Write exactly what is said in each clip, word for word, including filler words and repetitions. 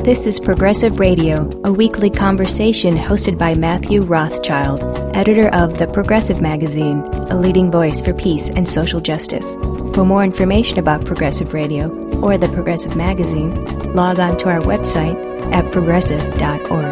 This is Progressive Radio, a weekly conversation hosted by Matthew Rothschild, editor of The Progressive Magazine, a leading voice for peace and social justice. For more information about Progressive Radio or The Progressive Magazine, log on to our website at progressive dot org.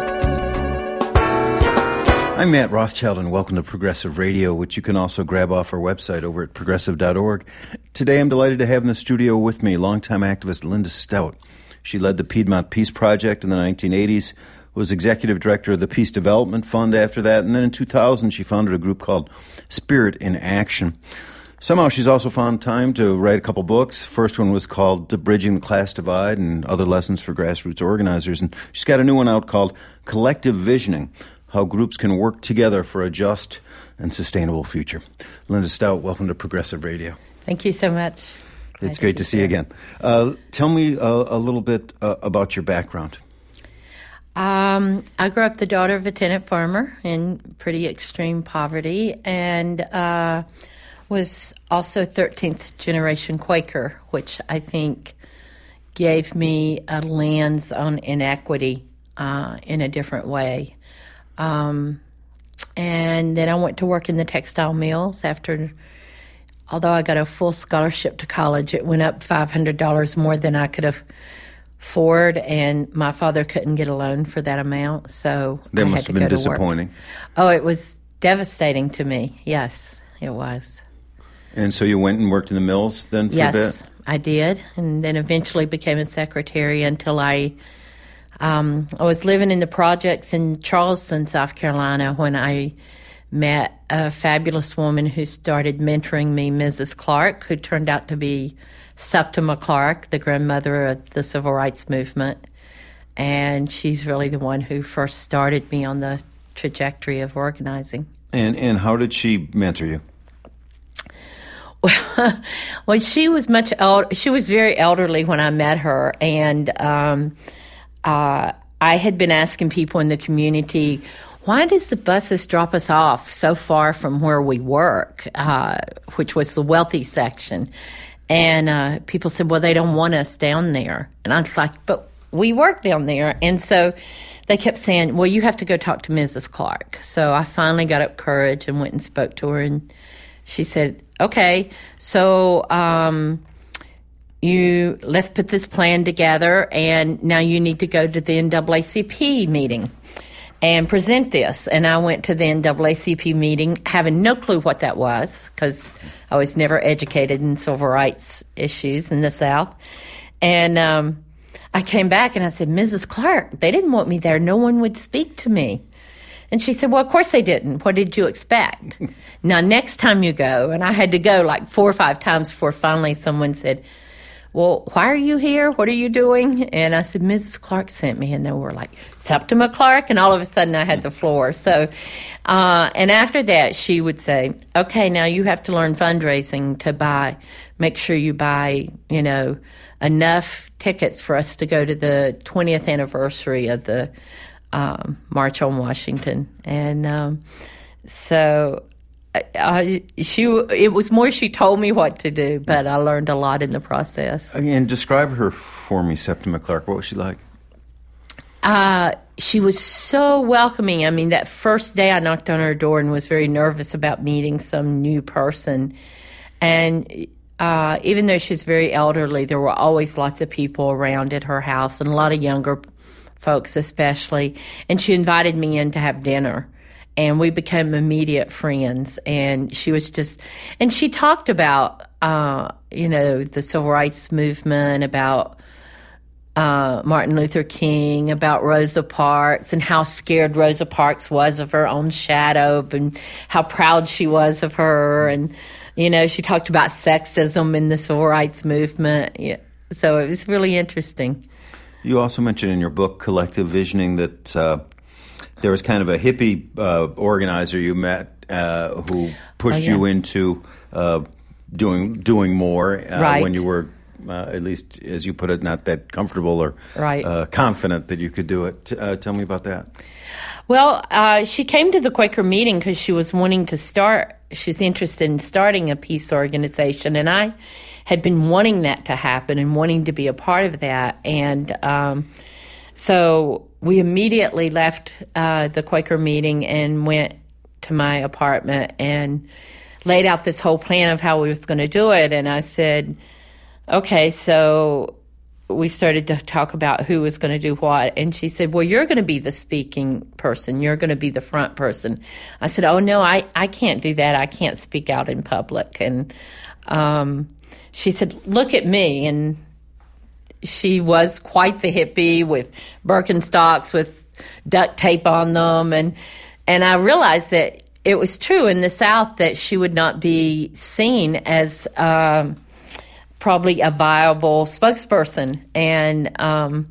I'm Matt Rothschild, and welcome to Progressive Radio, which you can also grab off our website over at progressive dot org. Today, I'm delighted to have in the studio with me longtime activist Linda Stout. She led the Piedmont Peace Project in the nineteen eighties, was executive director of the Peace Development Fund after that, and then in two thousand, she founded a group called Spirit in Action. Somehow, she's also found time to write a couple books. First one was called Bridging the Class Divide and Other Lessons for Grassroots Organizers, and she's got a new one out called Collective Visioning, How Groups Can Work Together for a Just and Sustainable Future. Linda Stout, welcome to Progressive Radio. Thank you so much. It's great to see you again. Uh, tell me uh, a little bit uh, about your background. Um, I grew up the daughter of a tenant farmer in pretty extreme poverty, and uh, was also thirteenth generation Quaker, which I think gave me a lens on inequity uh, in a different way. Um, and then I went to work in the textile mills after. Although I got a full scholarship to college, it went up five hundred dollars more than I could afford, and my father couldn't get a loan for that amount, so that I had must to have been go to disappointing. work. Oh, it was devastating to me. Yes, it was. And so you went and worked in the mills then for yes, a bit? Yes, I did, and then eventually became a secretary until I, um, I was living in the projects in Charleston, South Carolina, when I met a fabulous woman who started mentoring me, Missus Clark, who turned out to be Septima Clark, the grandmother of the Civil Rights Movement. And she's really the one who first started me on the trajectory of organizing. And and how did she mentor you? Well, well she was much el- she was very elderly when I met her, and um, uh, I had been asking people in the community, why does the buses drop us off so far from where we work, uh, which was the wealthy section? And uh, people said, well, they don't want us down there. And I was like, but we work down there. And so they kept saying, well, you have to go talk to Missus Clark. So I finally got up courage and went and spoke to her. And she said, okay, so um, you let's put this plan together. And now you need to go to the N double A C P meeting and present this. And I went to the N double A C P meeting having no clue what that was, because I was never educated in civil rights issues in the South. And um, I came back and I said, Missus Clark, they didn't want me there. No one would speak to me. And she said, well, of course they didn't. What did you expect? Now, next time you go, and I had to go like four or five times before finally someone said, well, why are you here? What are you doing? And I said, Missus Clark sent me. And they were like, Septima Clark? And all of a sudden I had the floor. So, uh, and after that, she would say, okay, now you have to learn fundraising to buy, make sure you buy, you know, enough tickets for us to go to the twentieth anniversary of the um, March on Washington. And um, so... Uh, she it was more she told me what to do, but I learned a lot in the process. And describe her for me, Septima Clark. What was she like? Uh, she was so welcoming. I mean, that first day I knocked on her door and was very nervous about meeting some new person. And uh, even though she was very elderly, there were always lots of people around at her house, and a lot of younger folks especially. And she invited me in to have dinner. And we became immediate friends. And she was just, and she talked about, uh, you know, the civil rights movement, about uh, Martin Luther King, about Rosa Parks, and how scared Rosa Parks was of her own shadow, and how proud she was of her. And, you know, she talked about sexism in the civil rights movement. Yeah. So it was really interesting. You also mentioned in your book, Collective Visioning, that uh, there was kind of a hippie uh, organizer you met uh, who pushed oh, yeah. you into uh, doing doing more uh, right. when you were, uh, at least as you put it, not that comfortable or right. uh, confident that you could do it. Uh, tell me about that. Well, uh, she came to the Quaker meeting because she was wanting to start, she's interested in starting a peace organization, and I had been wanting that to happen and wanting to be a part of that. And um, So we immediately left uh, the Quaker meeting and went to my apartment and laid out this whole plan of how we was going to do it. And I said, okay, so we started to talk about who was going to do what. And she said, well, you're going to be the speaking person. You're going to be the front person. I said, oh, no, I, I can't do that. I can't speak out in public. And um, she said, look at me. And she was quite the hippie with Birkenstocks with duct tape on them. And, and I realized that it was true in the South that she would not be seen as um, probably a viable spokesperson. And um,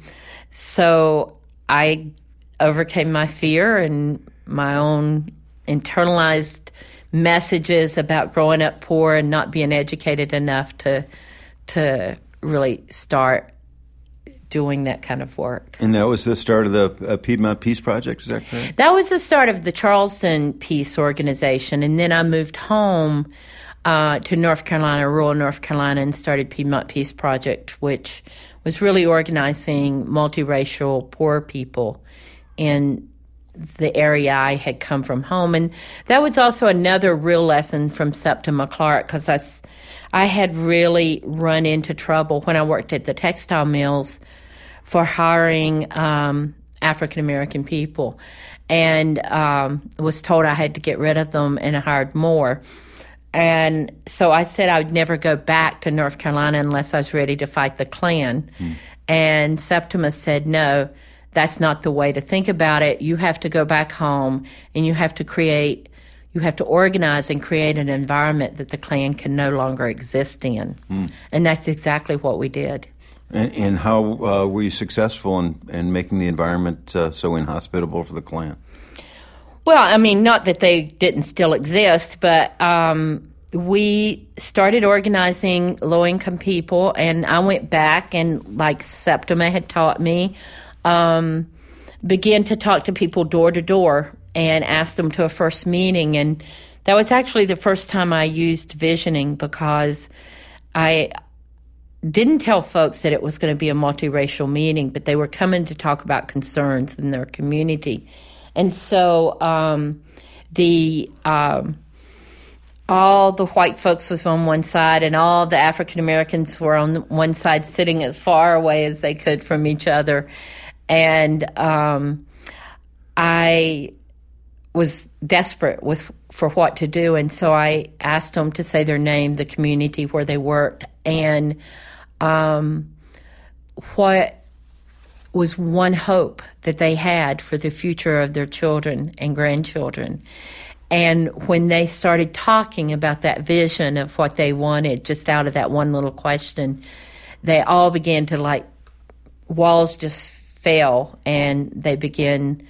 so I overcame my fear and my own internalized messages about growing up poor and not being educated enough to to really start doing that kind of work. And that was the start of the uh, Piedmont Peace Project, is that correct? That was the start of the Charleston Peace Organization, and then I moved home uh, to North Carolina, rural North Carolina, and started Piedmont Peace Project, which was really organizing multiracial poor people in the area I had come from home. And that was also another real lesson from Septima Clark, because I, I had really run into trouble when I worked at the textile mills for hiring um, African-American people, and um, was told I had to get rid of them, and I hired more. And so I said I would never go back to North Carolina unless I was ready to fight the Klan. Mm. And Septima said, no, that's not the way to think about it. You have to go back home, and you have to create, you have to organize and create an environment that the Klan can no longer exist in. Mm. And that's exactly what we did. And, and how uh, were you successful in, in making the environment uh, so inhospitable for the Klan? Well, I mean, not that they didn't still exist, but um, we started organizing low-income people, and I went back and, like Septima had taught me, um, began to talk to people door to door and ask them to a first meeting. And that was actually the first time I used visioning, because I didn't tell folks that it was going to be a multiracial meeting, but they were coming to talk about concerns in their community. And so um, the um, all the white folks was on one side, and all the African Americans were on one side, sitting as far away as they could from each other. And um, I was desperate with for what to do, and so I asked them to say their name, the community where they worked, and um, what was one hope that they had for the future of their children and grandchildren. And when they started talking about that vision of what they wanted just out of that one little question, they all began to, like, walls just fell, and they began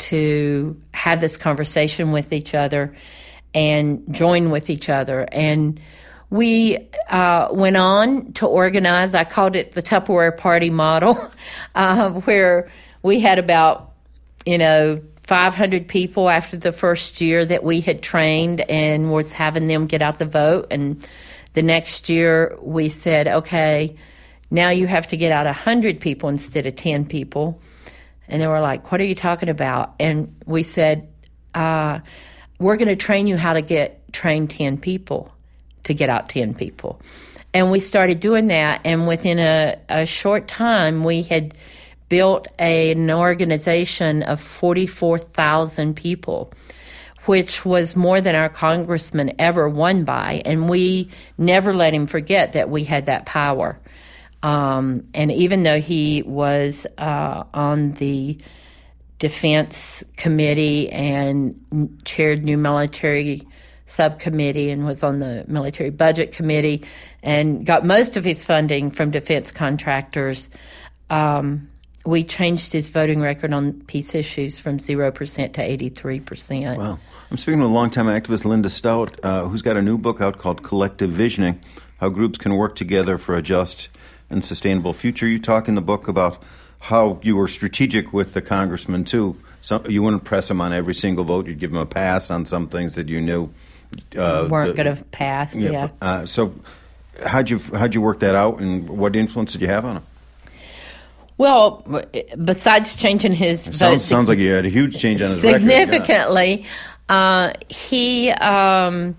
to have this conversation with each other and join with each other. And we uh, went on to organize, I called it the Tupperware Party model, uh, where we had about, you know, five hundred people after the first year that we had trained and was having them get out the vote. And the next year we said, okay, now you have to get out one hundred people instead of ten people. And they were like, what are you talking about? And we said, uh, we're going to train you how to get trained ten people to get out ten people. And we started doing that, and within a, a short time, we had built a, an organization of forty-four thousand people, which was more than our congressman ever won by, and we never let him forget that we had that power. Um, and even though he was uh, on the Defense Committee and chaired New Military Subcommittee and was on the Military Budget Committee and got most of his funding from defense contractors, um, we changed his voting record on peace issues from zero percent to eighty-three percent. Wow. I'm speaking with longtime activist Linda Stout, uh, who's got a new book out called Collective Visioning, How Groups Can Work Together for a Just and Sustainable Future. You talk in the book about how you were strategic with the congressman, too. So you wouldn't press him on every single vote. You'd give him a pass on some things that you knew uh, weren't going to pass, yeah. yeah. Uh, so how'd you, how'd you work that out, and what influence did you have on him? Well, besides changing his vote, sounds, sounds like you had a huge change on his significantly, record. Yeah. uh, he um,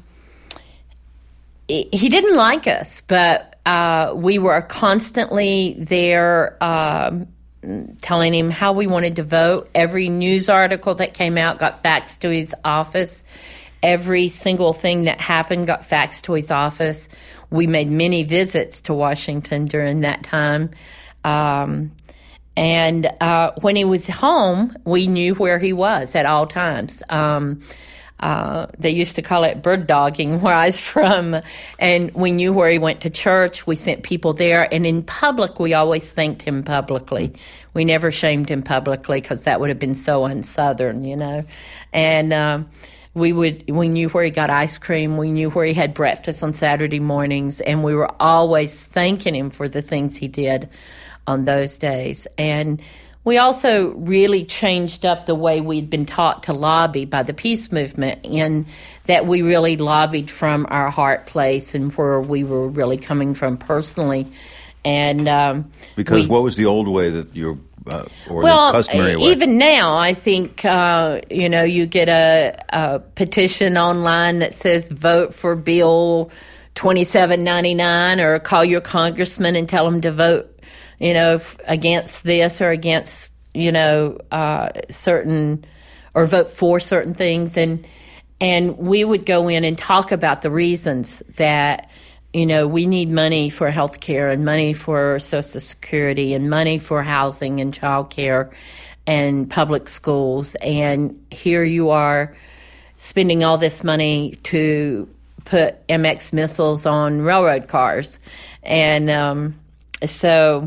he didn't like us, but uh, we were constantly there um, telling him how we wanted to vote. Every news article that came out got faxed to his office. Every single thing that happened got faxed to his office. We made many visits to Washington during that time. Um, and uh, when he was home, we knew where he was at all times. Um, uh, they used to call it bird dogging where I was from. And we knew where he went to church. We sent people there. And in public, we always thanked him publicly. We never shamed him publicly because that would have been so un-Southern, you know. And um, we would we knew where he got ice cream. We knew where he had breakfast on Saturday mornings. And we were always thanking him for the things he did on those days. And we also really changed up the way we'd been taught to lobby by the peace movement, in that we really lobbied from our heart place and where we were really coming from personally. And um, because we, what was the old way that you're uh, or well, the customary way? Even now, I think uh, you know you get a, a petition online that says vote for Bill twenty-seven ninety-nine, or call your congressman and tell him to vote, you know, against this or against, you know, uh, certain, or vote for certain things. And and we would go in and talk about the reasons that, you know, we need money for health care and money for Social Security and money for housing and child care and public schools. And here you are spending all this money to put M X missiles on railroad cars. And um, so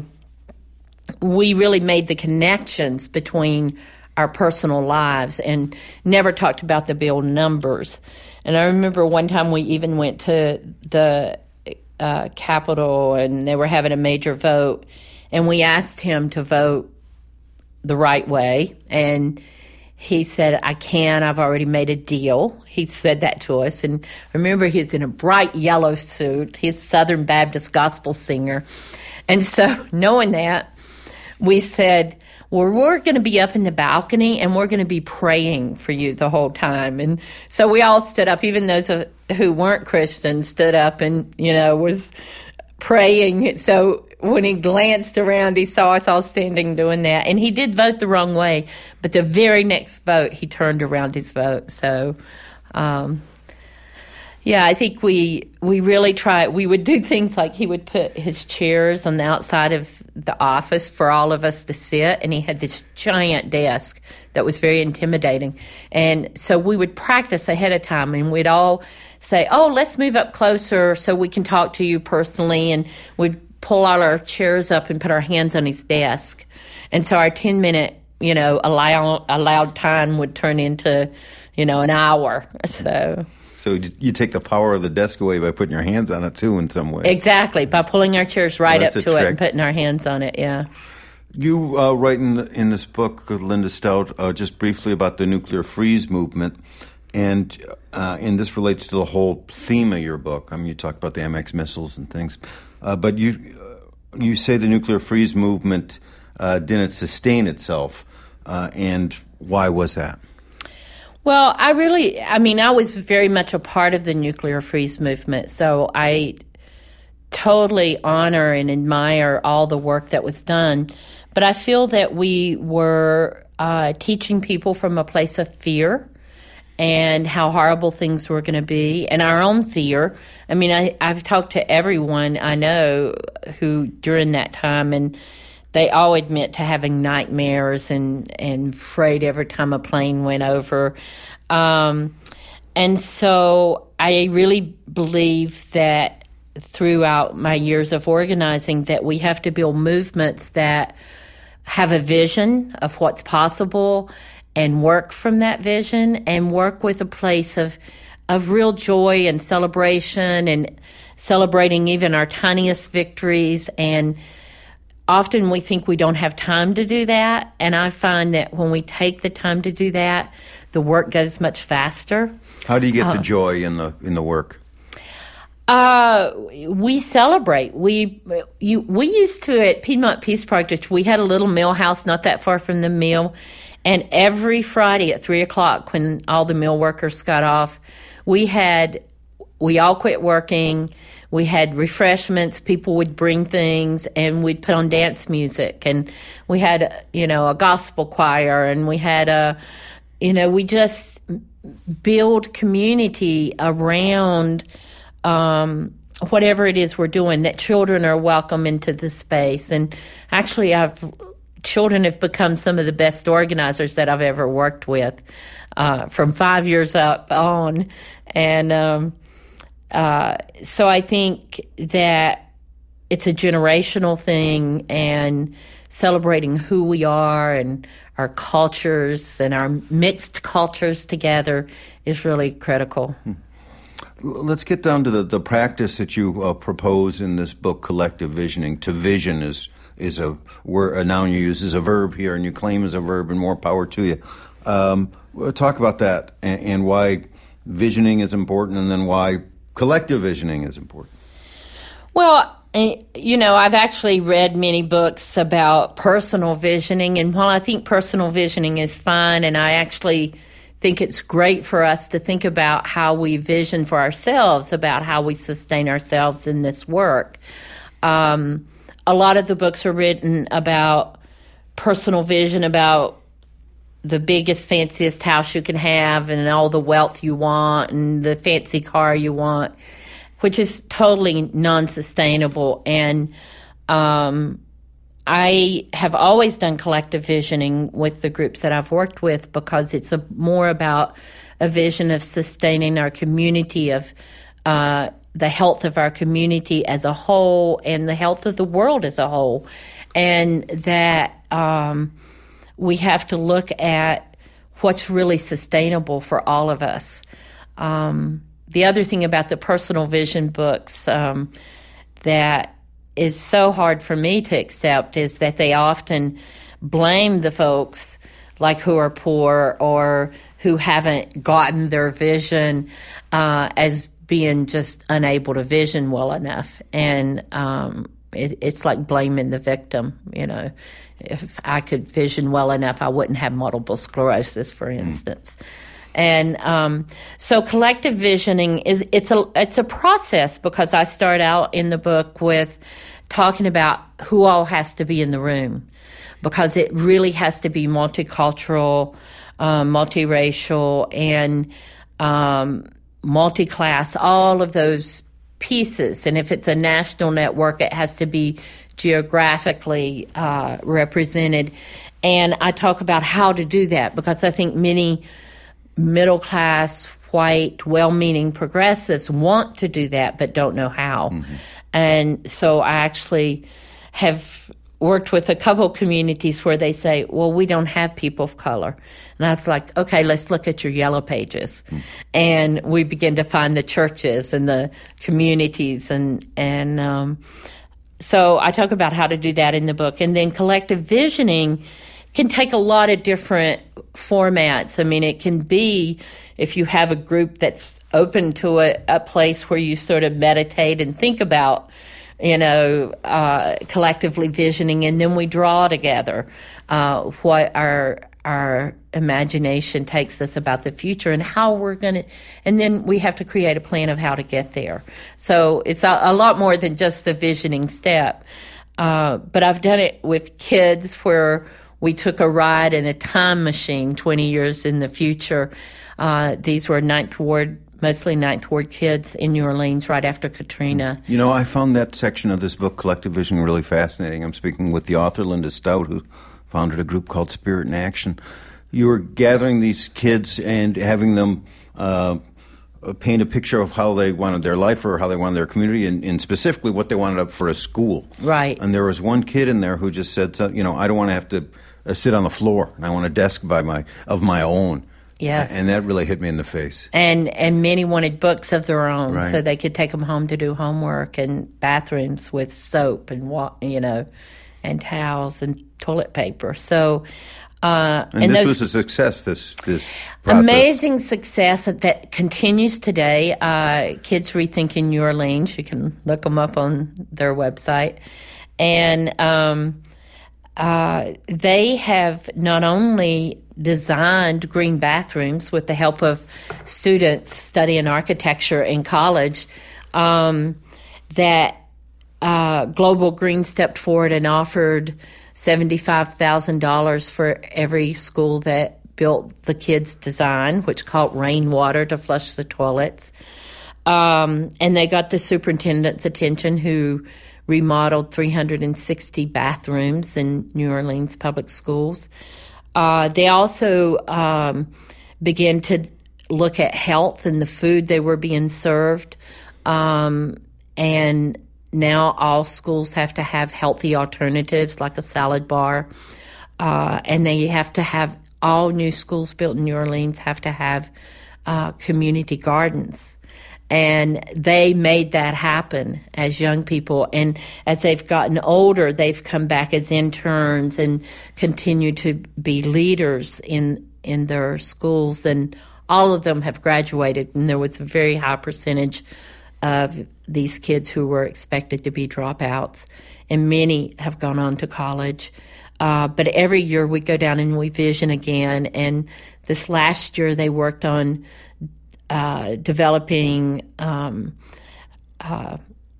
we really made the connections between our personal lives and never talked about the bill numbers. And I remember one time we even went to the uh, Capitol and they were having a major vote, and we asked him to vote the right way. And he said, I can't, I've already made a deal. He said that to us. And remember, he was in a bright yellow suit. He's a Southern Baptist gospel singer. And so knowing that, we said, well, we're going to be up in the balcony and we're going to be praying for you the whole time. And so we all stood up, even those who weren't Christians stood up and, you know, was praying. So when he glanced around, he saw us all standing doing that. And he did vote the wrong way. But the very next vote, he turned around his vote. So, um, yeah, I think we we really tried. We would do things like he would put his chairs on the outside of the office for all of us to sit, and he had this giant desk that was very intimidating. And so we would practice ahead of time, and we'd all say, oh, let's move up closer so we can talk to you personally. And we'd pull all our chairs up and put our hands on his desk. And so our ten-minute, you know, allow, allowed time would turn into, you know, an hour. So... So you take the power of the desk away by putting your hands on it, too, in some ways. Exactly, by pulling our chairs right well, up to trick. it and putting our hands on it, yeah. You uh, write in, the, in this book, Linda Stout, uh, just briefly about the nuclear freeze movement, and uh, and this relates to the whole theme of your book. I mean, you talk about the M X missiles and things, uh, but you uh, you say the nuclear freeze movement uh, didn't sustain itself, uh, and why was that? Well, I really, I mean, I was very much a part of the nuclear freeze movement, so I totally honor and admire all the work that was done. But I feel that we were uh, teaching people from a place of fear and how horrible things were going to be, and our own fear. I mean, I, I've talked to everyone I know who during that time, and they all admit to having nightmares and, and afraid every time a plane went over. Um, and so I really believe that throughout my years of organizing that we have to build movements that have a vision of what's possible and work from that vision and work with a place of of real joy and celebration and celebrating even our tiniest victories. And often we think we don't have time to do that, and I find that when we take the time to do that, the work goes much faster. How do you get uh, the joy in the in the work? Uh, we celebrate. We you we used to at Piedmont Peace Project. We had a little mill house not that far from the mill, and every Friday at three o'clock, when all the mill workers got off, we had we all quit working. We had refreshments. People would bring things, and we'd put on dance music. And we had, you know, a gospel choir, and we had a, you know, we just build community around um, whatever it is we're doing, that children are welcome into the space. And actually, I've children have become some of the best organizers that I've ever worked with, uh, from five years up on. And um, uh, so I think that it's a generational thing, and celebrating who we are and our cultures and our mixed cultures together is really critical. Hmm. Let's get down to the, the practice that you uh, propose in this book, Collective Visioning. To vision is is a word, a noun you use as a verb here, and you claim as a verb, and more power to you. Um, talk about that and, and why visioning is important, and then why collective visioning is important. Well, you know, I've actually read many books about personal visioning, and while I think personal visioning is fine, and I actually think it's great for us to think about how we vision for ourselves, about how we sustain ourselves in this work. Um, a lot of the books are written about personal vision, about the biggest, fanciest house you can have and all the wealth you want and the fancy car you want, which is totally non-sustainable. And um, I have always done collective visioning with the groups that I've worked with, because it's a, more about a vision of sustaining our community, of uh, the health of our community as a whole and the health of the world as a whole. And that um, we have to look at what's really sustainable for all of us. Um, the other thing about the personal vision books um, that is so hard for me to accept is that they often blame the folks like who are poor or who haven't gotten their vision uh, as being just unable to vision well enough. And um, it, it's like blaming the victim. You know, if I could vision well enough, I wouldn't have multiple sclerosis, for instance. Mm. And um, so collective visioning is it's a it's a process, because I start out in the book with talking about who all has to be in the room, because it really has to be multicultural, um, multiracial, and um, multi-class, all of those pieces. And if it's a national network, it has to be geographically uh, represented. And I talk about how to do that, because I think many middle-class, white, well-meaning progressives want to do that but don't know how. Mm-hmm. And so I actually have worked with a couple of communities where they say, well, we don't have people of color. And I was like, okay, let's look at your yellow pages. Mm-hmm. And we begin to find the churches and the communities. And, and um, so I talk about how to do that in the book. And then collective visioning can take a lot of different formats. I mean, it can be if you have a group that's open to a, a place where you sort of meditate and think about, you know, uh, collectively visioning, and then we draw together uh, what our our imagination takes us about the future and how we're going to, and then we have to create a plan of how to get there. So it's a, a lot more than just the visioning step. Uh, but I've done it with kids where we took a ride in a time machine twenty years in the future. Uh, these were Ninth Ward, mostly Ninth Ward kids in New Orleans right after Katrina. You know, I found that section of this book, Collective Vision, really fascinating. I'm speaking with the author, Linda Stout, who founded a group called Spirit in Action. You were gathering these kids and having them uh, paint a picture of how they wanted their life or how they wanted their community, and, and specifically what they wanted up for a school. Right. And there was one kid in there who just said, you know, I don't want to have to uh, sit on the floor, and I want a desk by my of my own. Yes. And that really hit me in the face. And and many wanted books of their own, right, so they could take them home to do homework, and bathrooms with soap and, you know, and towels and toilet paper. So Uh, and, and this was a success, this this process. Amazing success that continues today. Uh, Kids Rethinking New Orleans, you can look them up on their website. And um, uh, they have not only designed green bathrooms with the help of students studying architecture in college, um, that uh, Global Green stepped forward and offered seventy-five thousand dollars for every school that built the kids' design, which caught rainwater to flush the toilets. Um, and they got the superintendent's attention, who remodeled three hundred sixty bathrooms in New Orleans public schools. Uh, they also um, began to look at health and the food they were being served. Um, and now all schools have to have healthy alternatives like a salad bar. Uh, and they have to have, all new schools built in New Orleans have to have uh, community gardens. And they made that happen as young people. And as they've gotten older, they've come back as interns and continue to be leaders in in their schools. And all of them have graduated. And there was a very high percentage of these kids who were expected to be dropouts. And many have gone on to college. Uh, but every year we go down and we vision again. And this last year they worked on Uh, developing um, uh,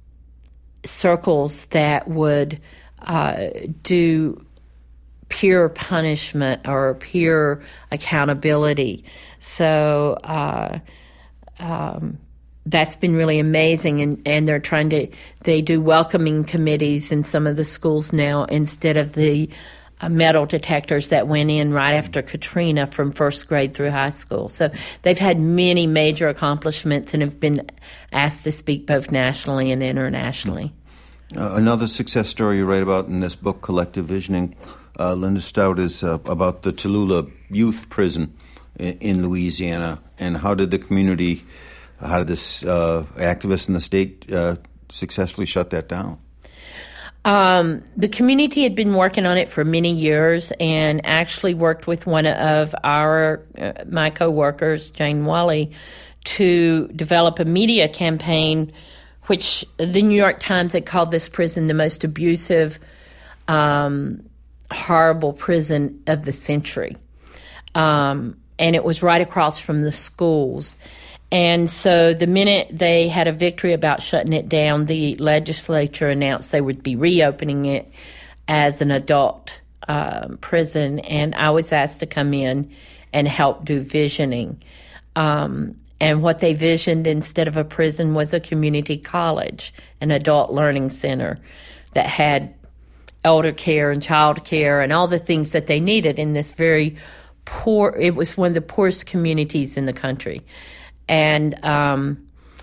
circles that would uh, do peer punishment or peer accountability. So uh, um, that's been really amazing. And, and they're trying to, they do welcoming committees in some of the schools now instead of the Uh, metal detectors that went in right after Katrina from first grade through high school. So they've had many major accomplishments and have been asked to speak both nationally and internationally. Uh, another success story you write about in this book, Collective Visioning, uh, Linda Stout, is uh, about the Tallulah Youth Prison in, in Louisiana. And how did the community, how did this uh, activist in the state uh, successfully shut that down? Um, the community had been working on it for many years and actually worked with one of our, uh, my co-workers, Jane Wally, to develop a media campaign, which the New York Times had called this prison the most abusive, um, horrible prison of the century. Um, and it was right across from the schools. And so the minute they had a victory about shutting it down, the legislature announced they would be reopening it as an adult uh, prison. And I was asked to come in and help do visioning. Um, and what they visioned instead of a prison was a community college, an adult learning center that had elder care and child care and all the things that they needed in this very poor, it was one of the poorest communities in the country. And um,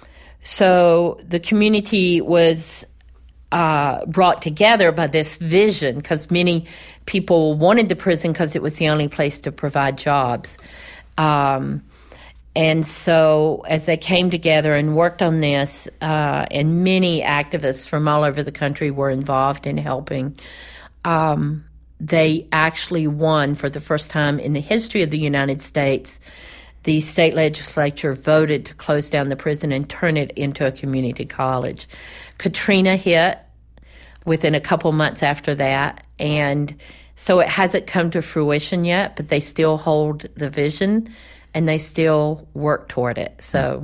so the community was uh, brought together by this vision because many people wanted the prison because it was the only place to provide jobs. Um, and so as they came together and worked on this, uh, and many activists from all over the country were involved in helping, um, they actually won for the first time in the history of the United States. The state legislature voted to close down the prison and turn it into a community college. Katrina hit within a couple months after that, and so it hasn't come to fruition yet, but they still hold the vision, and they still work toward it. So,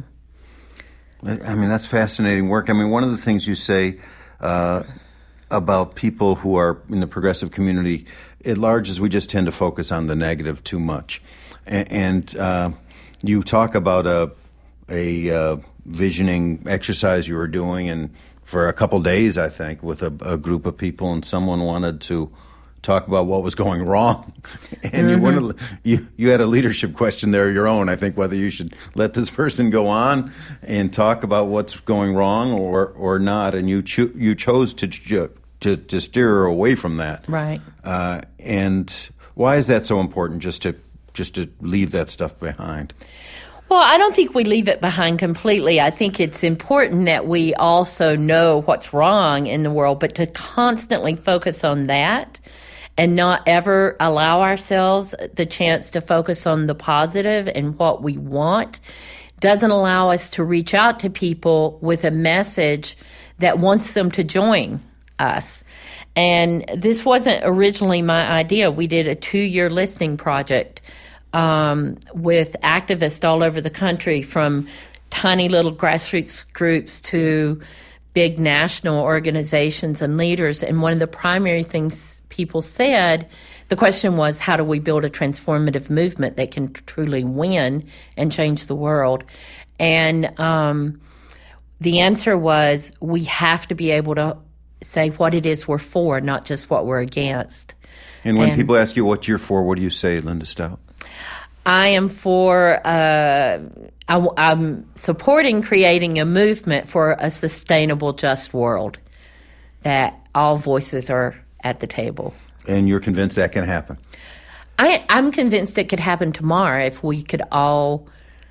I mean, that's fascinating work. I mean, one of the things you say uh, about people who are in the progressive community at large is we just tend to focus on the negative too much. And, and uh, you talk about a a uh, visioning exercise you were doing, and for a couple days, I think, with a, a group of people, and someone wanted to talk about what was going wrong, and mm-hmm. you wanted you you had a leadership question there, your own. I think whether you should let this person go on and talk about what's going wrong or or not, and you cho- you chose to to to steer away from that, right? Uh, and why is that so important? Just to just to leave that stuff behind? Well, I don't think we leave it behind completely. I think it's important that we also know what's wrong in the world, but to constantly focus on that and not ever allow ourselves the chance to focus on the positive and what we want doesn't allow us to reach out to people with a message that wants them to join us. And this wasn't originally my idea. We did a two-year listening project um, with activists all over the country, from tiny little grassroots groups to big national organizations and leaders. And one of the primary things people said, the question was, how do we build a transformative movement that can truly win and change the world? And um, the answer was, we have to be able to say what it is we're for, not just what we're against. And when and people ask you what you're for, what do you say, Linda Stout? I am for, uh, I, I'm supporting creating a movement for a sustainable, just world, that all voices are at the table. And you're convinced that can happen? I, I'm convinced it could happen tomorrow if we could all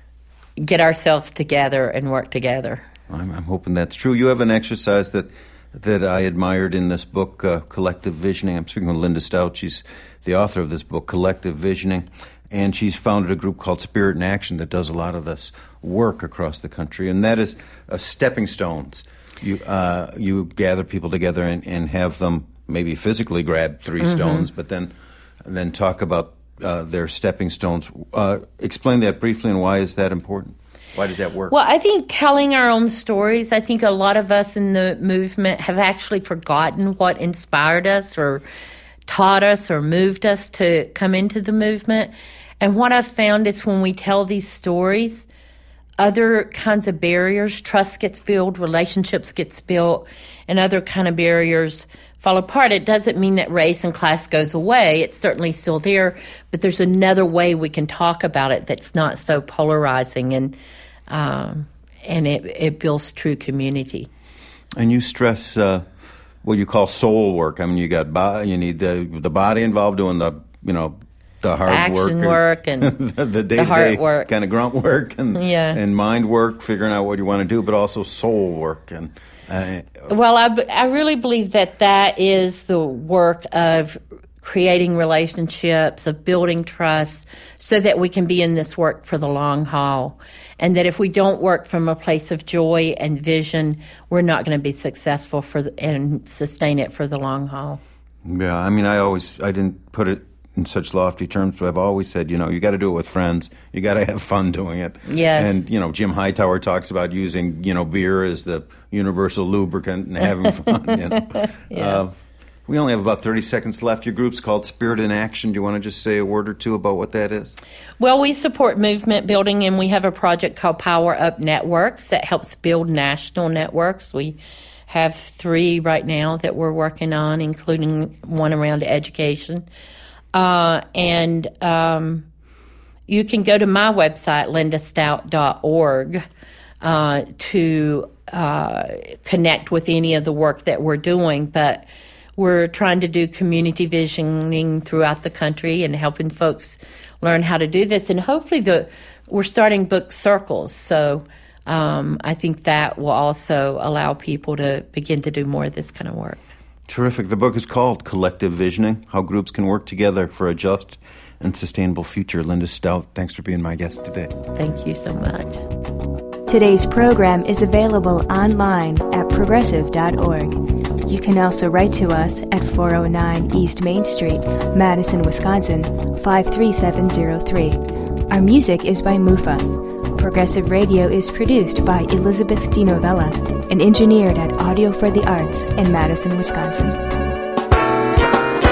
get ourselves together and work together. I'm, I'm hoping that's true. You have an exercise that that I admired in this book, uh, Collective Visioning. I'm speaking with Linda Stout. She's the author of this book, Collective Visioning. And she's founded a group called Spirit in Action that does a lot of this work across the country. And that is uh, stepping stones. You uh, you gather people together and, and have them maybe physically grab three mm-hmm. stones, but then then talk about uh, their stepping stones. Uh, explain that briefly, and why is that important? Why does that work? Well, I think telling our own stories, I think a lot of us in the movement have actually forgotten what inspired us or taught us or moved us to come into the movement. And what I've found is when we tell these stories, other kinds of barriers, trust gets built, relationships gets built, and other kind of barriers fall apart. It doesn't mean that race and class goes away. It's certainly still there, but there's another way we can talk about it that's not so polarizing, and um, and it, it builds true community. And you stress uh, what you call soul work. I mean, you got bo- you need the the body involved doing the you know the hard action work, work and the, the day the to heart day work, kind of grunt work, and yeah. and mind work, figuring out what you want to do, but also soul work. And uh, well, I, I really believe that that is the work of creating relationships, of building trust, so that we can be in this work for the long haul. And that if we don't work from a place of joy and vision, we're not going to be successful for the, and sustain it for the long haul. Yeah, I mean, I always, I didn't put it in such lofty terms, but I've always said, you know, you got to do it with friends. You got to have fun doing it. Yes. And, you know, Jim Hightower talks about using, you know, beer as the universal lubricant and having fun, you know. Yeah. Uh, we only have about thirty seconds left. Your group's called Spirit in Action. Do you want to just say a word or two about what that is? Well, we support movement building, and we have a project called Power Up Networks that helps build national networks. We have three right now that we're working on, including one around education. Uh, and um, you can go to my website, linda stout dot org, uh, to uh, connect with any of the work that we're doing. But we're trying to do community visioning throughout the country and helping folks learn how to do this. And hopefully the we're starting book circles. So um, I think that will also allow people to begin to do more of this kind of work. Terrific. The book is called Collective Visioning, How Groups Can Work Together for a Just and Sustainable Future. Linda Stout, thanks for being my guest today. Thank you so much. Today's program is available online at progressive dot org. You can also write to us at four oh nine East Main Street, Madison, Wisconsin, five three seven zero three. Our music is by Mufa. Progressive Radio is produced by Elizabeth DiNovella and engineered at Audio for the Arts in Madison, Wisconsin.